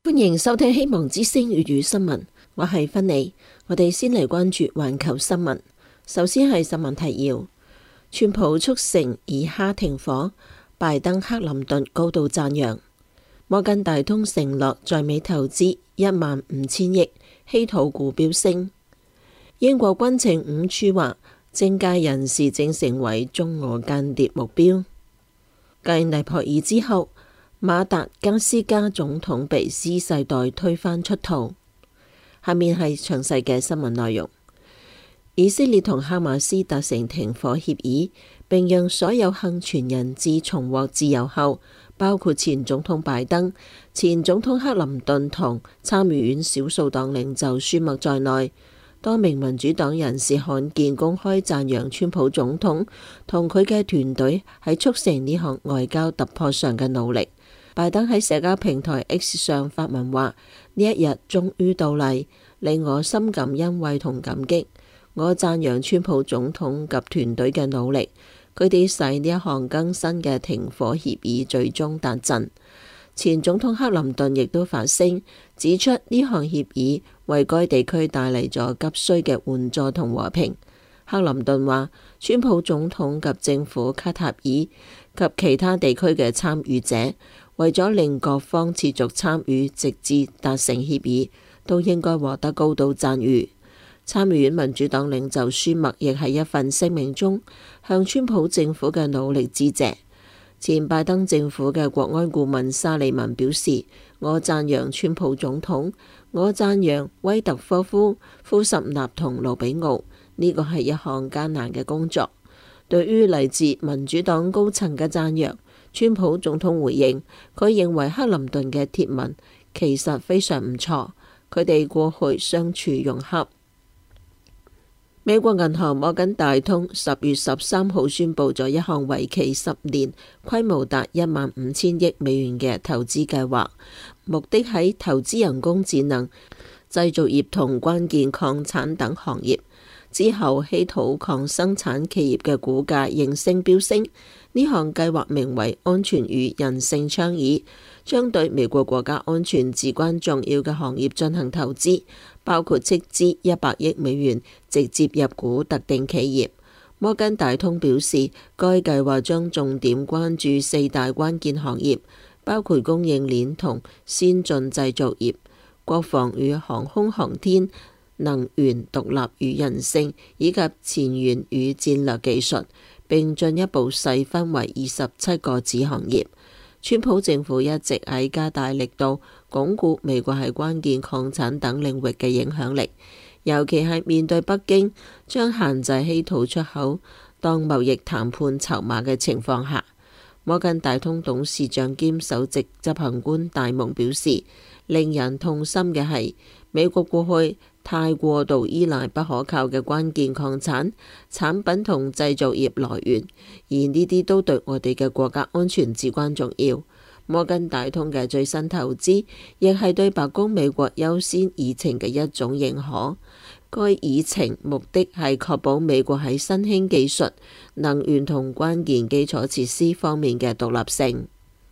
歡迎收聽希望之聲粵語新聞，我係芬妮。我哋先嚟關注環球新聞。首先係新聞提要：川普促成以哈停火，拜登克林頓高度讚揚。摩根大通承諾在美投資15000億，稀土股飆升。英國軍情五處話，政界人士正成為中俄間諜目標。繼尼泊爾之後，馬達加斯加總統被 Z 世代推翻出逃。下面係詳細嘅新聞內容。以色列同哈馬斯達成停火協議，並讓所有倖存人質重獲自由後，包括前總統拜登、前總統克林頓同參議院少數黨領袖舒默在內，多名民主黨人士罕見公開讚揚川普總統同佢嘅團隊喺促成呢項外交突破上嘅努力。拜登喺社交平台 X 上發文話：呢一日終於到嚟，令我深感欣慰同感激。我讚揚川普總統及團隊嘅努力，佢哋使呢一項更新嘅停火協議最終達陣。前總統克林頓亦都發聲，指出呢項協議為該地區帶嚟咗急需嘅援助同和平。克林頓話：川普總統及政府卡塔爾及其他地區嘅參與者，為咗令各方持續參與，直至達成協議，都應該獲得高度讚譽。參議院民主黨領袖舒默亦喺一份聲明中向川普政府嘅努力致謝。前拜登政府嘅國安顧問沙利文表示：我讚揚川普總統，我讚揚威特科夫、庫什納同盧比奧，呢個係一項艱難嘅工作。對於嚟自民主黨高層嘅讚揚，川普總統回應，佢認為克林頓嘅貼文其實非常唔錯，佢哋過去相處融洽。美國銀行摩根大通10月13號宣布咗一項為期10年、規模達15000億美元嘅投資計劃，目的喺投資人工智能、製造業同關鍵礦產等行業。之後，稀土礦生產企業嘅股價應聲飆升。呢項計劃名為安全與韌性倡議，將對美國國家安全至關重要嘅行業進行投資，包括斥資100億美元直接入股特定企業。摩根大通表示，該計劃將重點關注4大關鍵行業，包括供應鏈同先進製造業、國防與航空航天、能源獨立與韌性，以及前沿與戰略技術，並進一步細分為27個子行業。川普政府一直喺加大力度鞏固美國喺關鍵礦產等領域嘅影響力，尤其係面對北京將限制稀土出口當貿易談判籌碼嘅情況下。摩根大通董事長兼首席執行官戴蒙表示，令人痛心嘅係美國過去太過度依賴不可靠嘅關鍵礦產產品同製造業來源，而呢啲都對我哋嘅國家安全至關重要。摩根大通嘅最新投資亦係對白宮美國優先議程嘅一種認可。該議程目的係確保美國喺新興技術、能源同關鍵基礎設施方面嘅獨立性。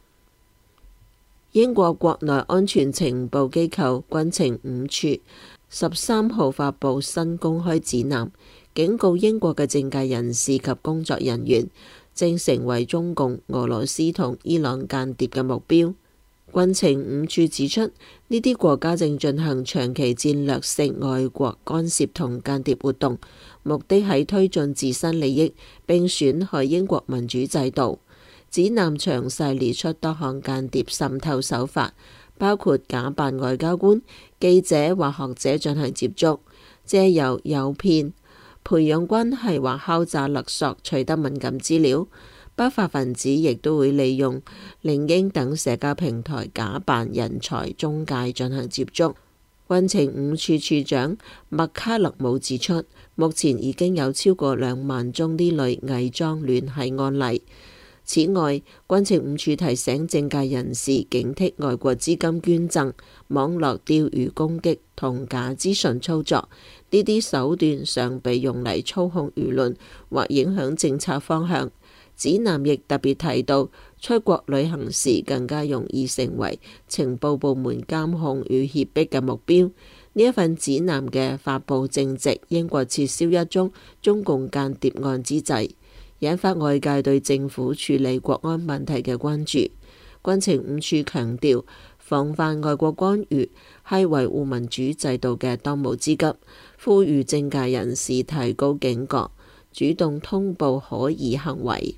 英國國內安全情報機構軍情五處13號發布新公開指南，警告英國嘅政界人士及工作人員正成為中共、俄羅斯同伊朗間諜嘅目標。軍情五處指出，呢啲國家正進行長期戰略性外國干涉同間諜活動，目的係推進自身利益並損害英國民主制度。指南詳細列出多項間諜滲透手法，包括假扮外交官、記者或學者進行接觸，借由誘騙、培養關係或敲詐勒索取得敏感資料。不法分子亦都會利用領英等社交平台假扮人才中介進行接觸。軍情五處處長麥卡勒姆指出，目前已經有超過2萬宗呢類偽裝聯繫案例。此外，軍情五處提醒政界人士警惕外國資金捐贈、網絡釣魚攻擊同假資訊操作，呢啲手段常被用嚟操控輿論或影響政策方向。 指南亦特別提到，出國旅行時更加容易成為情報部門監控與脅迫嘅目標。呢一份指南嘅發布正值英國撤銷一宗中共間諜案之際，引發外界對政府處理國安問題嘅關注。軍情五處強調，防範外國干預係維護民主制度嘅當務之急，呼籲政界人士提高警覺，主動通報可疑行為。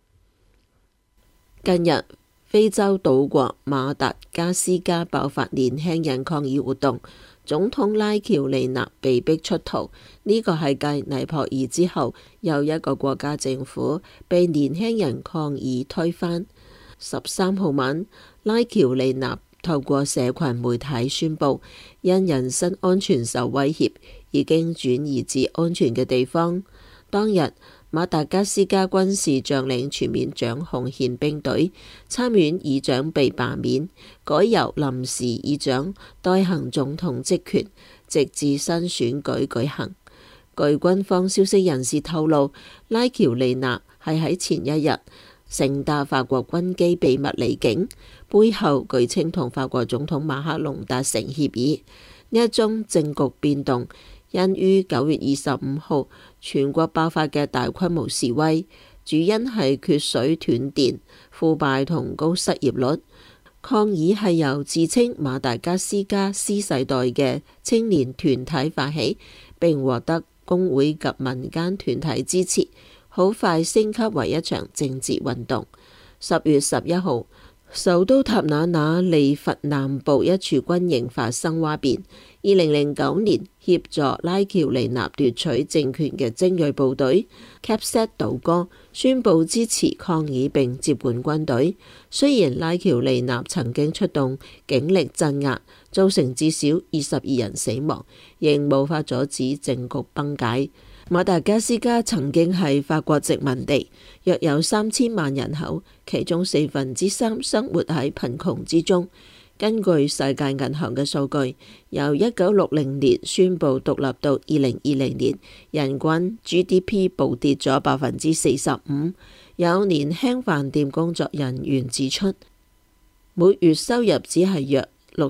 近日，非洲島國馬達加斯加爆發年輕人抗議活動，總統拉喬利納被逼出逃。呢個係繼尼泊爾之後，又一個國家政府被年輕人抗議推翻。13號晚，拉喬利納透過社群媒體宣布，因人身安全受威脅，已經轉移至安全嘅地方。當日，馬達加斯加軍事將領全面掌控憲兵隊，參院議長被罷免，改由臨時議長代行總統職權，直至新選舉舉行。據軍方消息人士透露，拉喬利納係喺前一日乘搭法國軍機秘密離境，背後據稱同法國總統馬克龍達成協議。呢一宗政局變動因於9月25號全國爆發嘅大規模示威，主因係缺水斷電、腐敗同高失業率。抗議係由自稱馬達加斯加 C 世代嘅青年團體發起，並獲得工會及民間團體支持，好快升級為一場政治運動。10月11號，首都塔那那利佛南部一處軍營發生嘩變。2009年協助拉喬利納奪取政權嘅精銳部隊卡塞杜哥宣布支持抗議並接管軍隊。雖然拉喬利納曾經出動警力鎮壓，造成至少22人死亡，仍無法阻止政局崩解。馬達加斯加曾經係法國殖民地，約有3000萬人口，其中3/4生活喺貧窮之中。根據世界銀行嘅數據，由1960年宣布獨立到2020年，人均 GDP 暴跌咗45%。有年輕飯店工作人員指出，每月收入只係約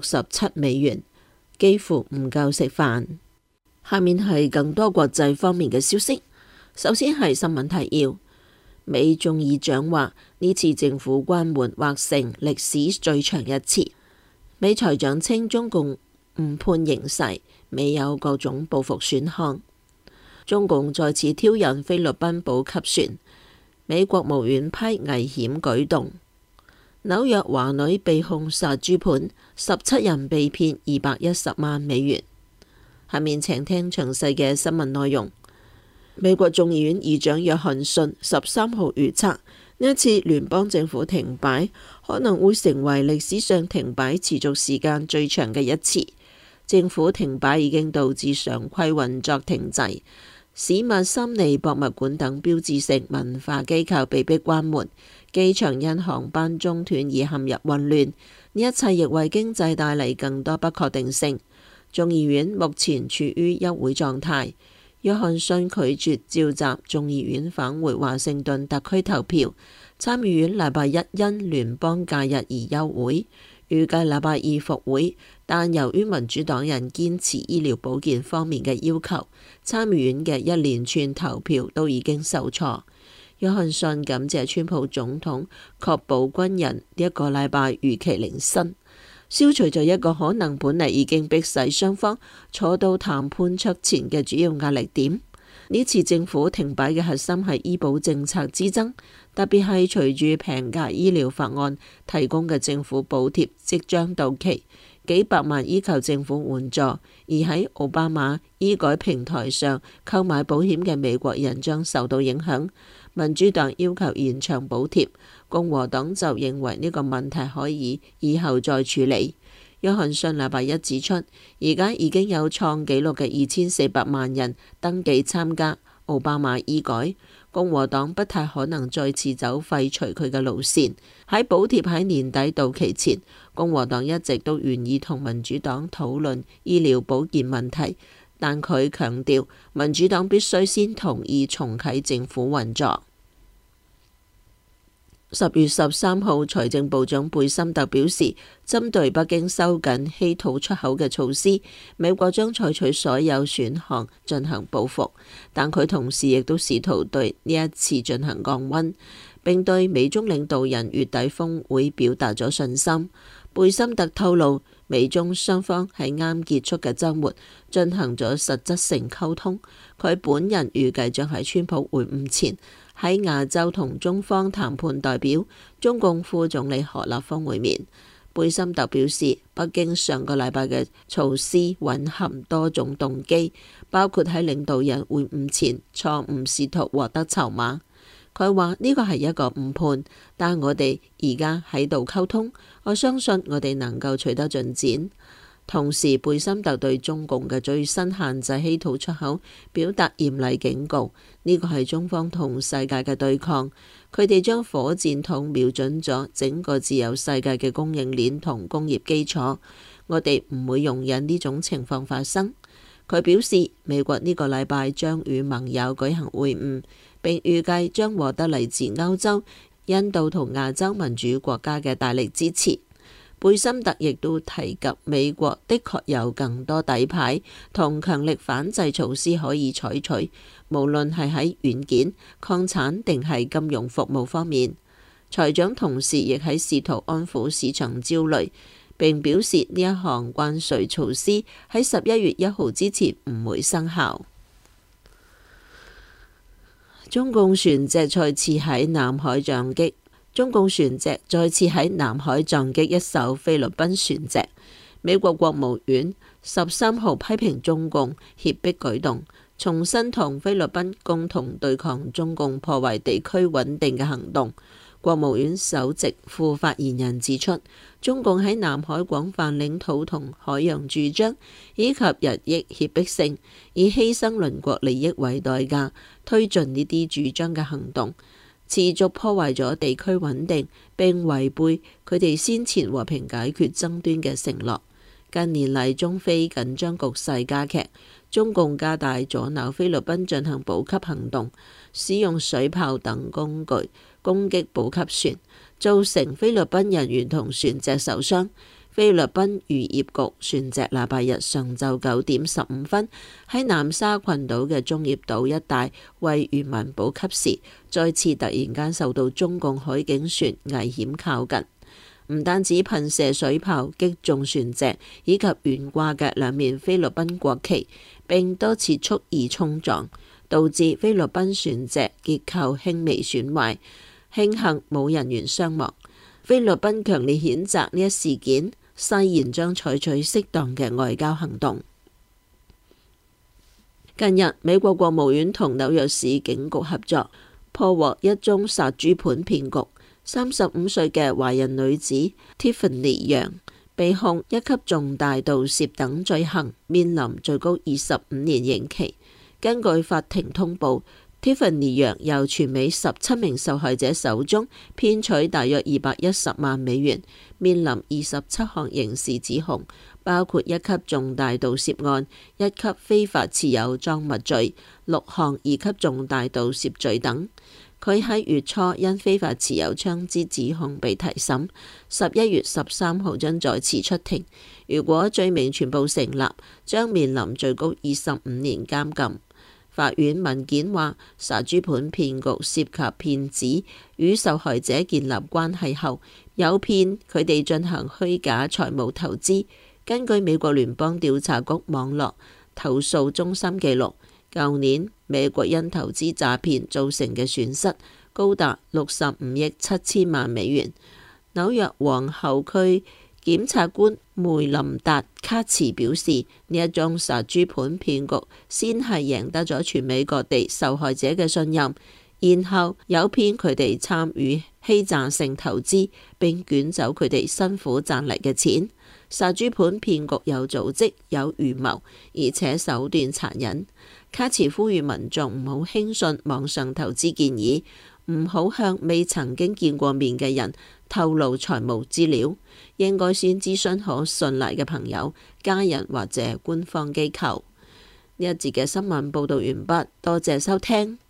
$67，幾乎唔夠食飯。下面係更多國際方面嘅消息。首先係新聞提要，美眾議長話呢次政府關門或成歷史最長一次。美財長稱中共誤判形勢，未有各種報復選項。中共再次挑釁菲律賓補給船，美國務院批危險舉動。紐約華女被控殺豬盤，17人被騙210萬美元。下面請聽詳細嘅新聞內容。美國眾議院議長約翰遜13號預測，呢一次聯邦政府停擺可能會成為歷史上停擺持續時間最長嘅一次。政府停擺已經導致常規運作停滯，史密森尼博物館等標誌性文化機構被迫關門，機場因航班中斷而陷入混亂。呢一切亦為經濟帶嚟更多不確定性。眾議院目前處於休會狀態。約翰遜拒絕召集眾議院返回華盛頓特區投票。參議院禮拜一因聯邦假日而休會，預計禮拜二復會，但由於民主黨人堅持醫療保健方面嘅要求，參議院嘅一連串投票都已經受挫。約翰遜感謝川普總統確保軍人呢一個禮拜如期履新，消除咗一個可能本嚟已經迫使雙方坐到談判桌前嘅主要壓力點。呢次政府停擺嘅核心係醫保政策之爭，特別係隨住平價醫療法案提供嘅政府補貼即將到期，幾百萬依靠政府援助而喺奧巴馬醫改平台上購買保險嘅美國人將受到影響。民主黨要求延長補貼，共和黨就認為呢個問題可以以後再處理。約翰遜禮拜一指出，而家已經有創紀錄嘅2400萬人登記參加奧巴馬醫改，共和黨不太可能再次走廢除佢嘅路線。喺補貼喺年底到期前，共和黨一直都願意同民主黨討論醫療保健問題，但佢強調民主黨必須先同意重啟政府運作。 10月13號，財政部長貝森特表示，針對北京收緊稀土出口嘅措施，美國將採取所有選項進行報復，但佢同時亦都試圖對呢一次進行降溫，並對美中領導人月底峰會表達咗信心。貝森特透露，美中雙方喺啱結束嘅週末進行咗實質性溝通，佢本人預計將喺川普會晤前喺亞洲同中方談判代表中共副總理何立峰會面。貝森特表示，北京上個禮拜嘅措施蘊含多種動機，包括喺領導人會晤前錯誤試圖獲得籌碼。佢話呢個係一個誤判，但我哋而家喺度溝通，我相信我哋能夠取得進展。同時，貝森特對中共嘅最新限制稀土出口表達嚴厲警告，呢個係中方同世界嘅對抗，佢哋將火箭筒瞄準咗整個自由世界嘅供應鏈同工業基礎，我哋唔會容忍呢種情況發生。佢表示，美國呢個禮拜將與盟友舉行會晤，並預計將獲得嚟自歐洲、印度同亞洲民主國家嘅大力支持。貝森特亦都提及，美國的確有更多底牌同強力反制措施可以採取，無論係喺軟件、礦產定係金融服務方面。財長同時亦喺試圖安撫市場焦慮，並表示呢一項關稅措施喺11月1號之前唔會生效。中共船隻再次喺南海撞擊一艘菲律賓船隻。美國國務院13號批評中共脅迫舉動，重新同菲律賓共同對抗中共破壞地區穩定嘅行動。國務院首席副發言人指出，中共喺南海廣泛領土同海洋主張，以及日益脅迫性，以犧牲鄰國利益為代價推進呢啲主張嘅行動，持續破壞咗地區穩定，並違背佢哋先前和平解決爭端嘅承諾。近年嚟，中菲緊張局勢加劇，中共加大阻撓菲律賓進行補給行動，使用水炮等工具攻擊補給船，造成菲律賓人員同船隻受傷。菲律賓漁業局船隻禮拜日上晝9點15分喺南沙群島嘅中業島一帶為漁民補給時，再次突然間受到中共海警船危險靠近，唔單止噴射水炮擊中船隻以及懸掛嘅兩面菲律賓國旗，並多次蓄意衝撞，導致菲律賓船隻結構輕微損壞，慶幸冇人員傷亡。菲律賓強烈譴責呢一事件，誓言將採取適當嘅外交行動。近日，美國國務院同紐約市警局合作，破獲一宗殺豬盤騙局。35歲嘅華人女子 Tiffany 楊被控一級重大盜竊等罪行，面臨最高25年刑期。根據法庭通報，Tiffany 楊由全美17名受害者手中騙取大約210萬美元，面臨27項刑事指控，包括一級重大盜竊案、一級非法持有贓物罪、6項二級重大盜竊罪等。佢喺月初因非法持有槍支指控被提審，11月13號將再次出庭。如果罪名全部成立，將面臨最高25年監禁。法院文件話，殺豬盤騙局涉及騙子與受害者建立關係後，誘騙佢哋進行虛假財務投資。根據美國聯邦調查局網絡投訴中心記錄，舊年美國因投資詐騙造成嘅損失高達65億7千萬美元。紐約皇后區檢察官梅林達卡茨表示，呢一宗殺豬盤騙局先係贏得咗全美各地受害者嘅信任，然後誘騙佢哋參與欺詐性投資，並捲走佢哋辛苦賺嚟嘅錢。殺豬盤騙局有組織、有預謀，而且手段殘忍。卡茨呼籲民眾唔好輕信網上投資建議，唔好向未曾經見過面嘅人透露財務資料，應該先諮詢可信賴嘅朋友、家人或者官方機構。呢一節嘅新聞報道完畢，多謝收聽。